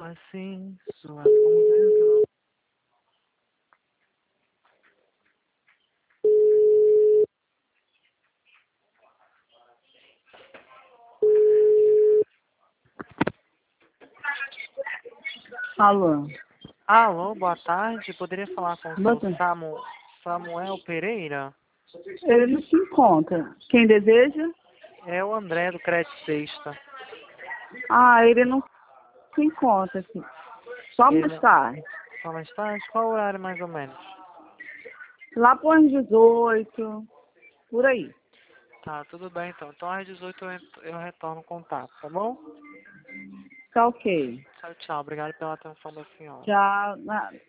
Assim, suave como o vento. Alô, Alô, boa tarde. Poderia falar com o boa seu tarde. Samuel Pereira? Ele não se encontra. Quem deseja? É o André do Crédito Sexta. Ah, ele não se encontra aqui. Só Ele mais tarde. só mais tarde? Qual horário mais ou menos? Lá por 18, por aí. Tá, tudo bem então. Então às 18 eu retorno o contato, tá bom? Tá ok. Tchau, tchau. Obrigado pela atenção da senhora. Já.